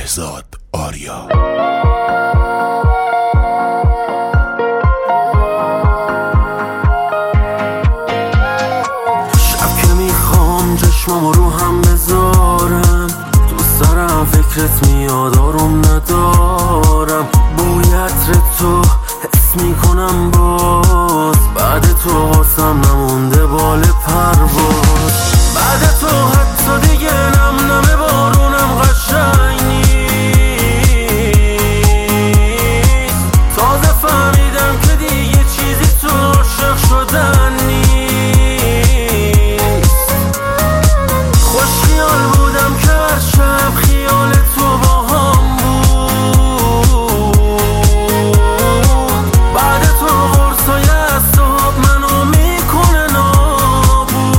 بهزاد آریا. شب که میخوام چشمامو رو هم بذارم، تو سرم فکرت میاد آروم ندارم. بوی عطر تو حس میکنم باز، بعد تو واسم نمونده بال پرواز. بعد تو حتی دیگه نم نم بارونم قشنگ نیست. تازه فهمیدم که دیگه چیزی تو عاشق شدن نیست. خوش خیال بودم که هر شب خیال تو با هم بود. بعد تو قرصای اعصاب منو میکنه نابود.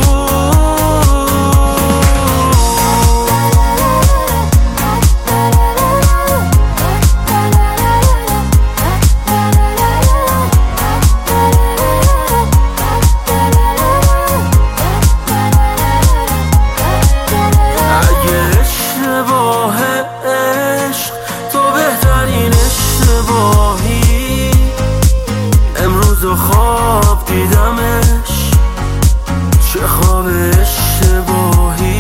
اگه اشتباه عشق تو بهترین اشتباهی، امروز خواب دیدمش چه خواب اشتباهی.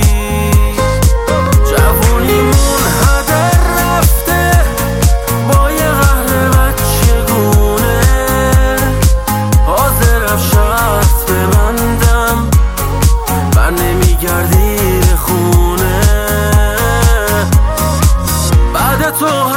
جوونیمون هدر رفته با یه قهر بچگونه، حاضرم شرط ببندم بر نمیگردی به خونه. بعد تو